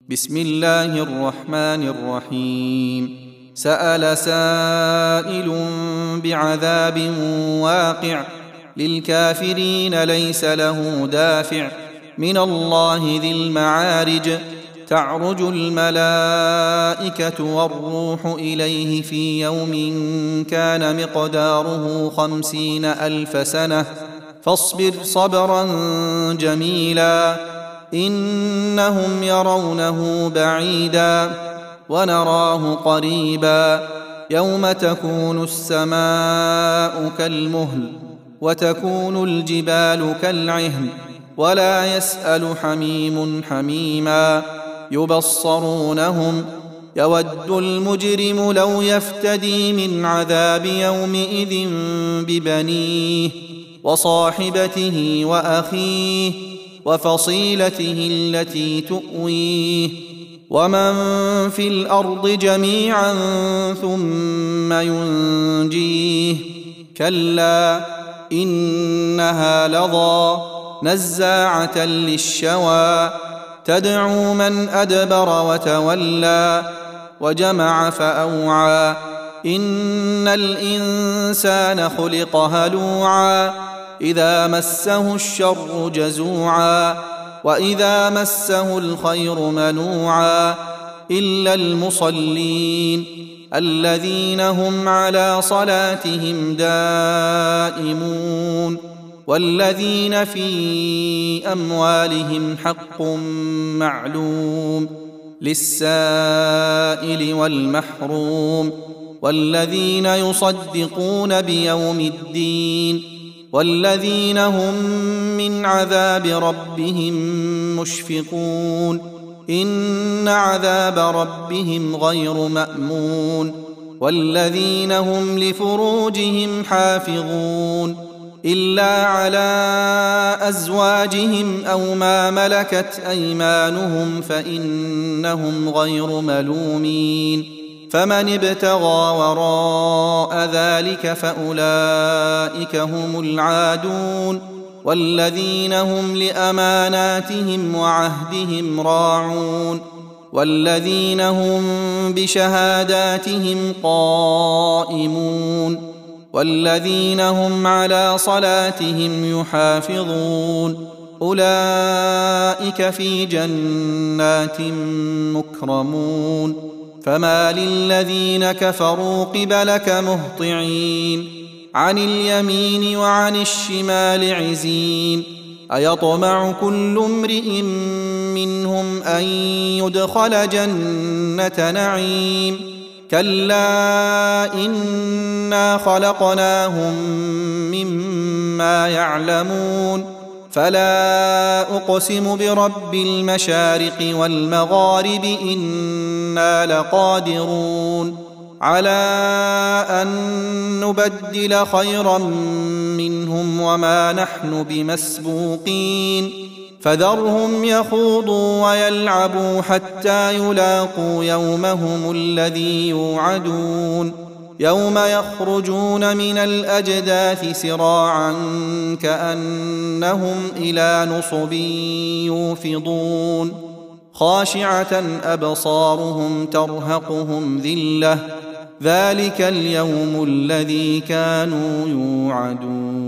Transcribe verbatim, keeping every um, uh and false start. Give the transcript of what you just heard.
بسم الله الرحمن الرحيم. سأل سائل بعذاب واقع للكافرين ليس له دافع من الله ذي المعارج تعرج الملائكة والروح إليه في يوم كان مقداره خمسين ألف سنة فاصبر صبرا جميلا إنهم يرونه بعيدا ونراه قريبا يوم تكون السماء كالمهل وتكون الجبال كالعهن ولا يسأل حميم حميما يبصرونهم يود المجرم لو يفتدي من عذاب يومئذ ببنيه وصاحبته وأخيه وفصيلته التي تؤويه ومن في الأرض جميعا ثم ينجيه كلا إنها لظى نزاعة للشوى تدعو من أدبر وتولى وجمع فأوعى إن الإنسان خلق هلوعا إذا مسه الشر جزوعا وإذا مسه الخير منوعا إلا المصلين الذين هم على صلاتهم دائمون والذين في أموالهم حق معلوم للسائل والمحروم والذين يصدقون بيوم الدين والذين هم من عذاب ربهم مشفقون إن عذاب ربهم غير مأمون والذين هم لفروجهم حافظون إلا على أزواجهم أو ما ملكت أيمانهم فإنهم غير ملومين فمن ابتغى وراء ذلك فأولئك هم العادون والذين هم لأماناتهم وعهدهم راعون والذين هم بشهاداتهم قائمون والذين هم على صلاتهم يحافظون أولئك في جنات مكرمون فما للذين كفروا قبلك مهطعين عن اليمين وعن الشمال عزين أيطمع كل امرئ منهم أن يدخل جنة نعيم كلا إنا خلقناهم مما يعلمون فلا أقسم برب المشارق والمغارب إنا لقادرون على أن نبدل خيرا منهم وما نحن بمسبوقين فذرهم يخوضوا ويلعبوا حتى يلاقوا يومهم الذي يوعدون يوم يخرجون من الأجداث سراعا كأنهم إلى نصب يوفضون خاشعة أبصارهم ترهقهم ذلة ذلك اليوم الذي كانوا يوعدون.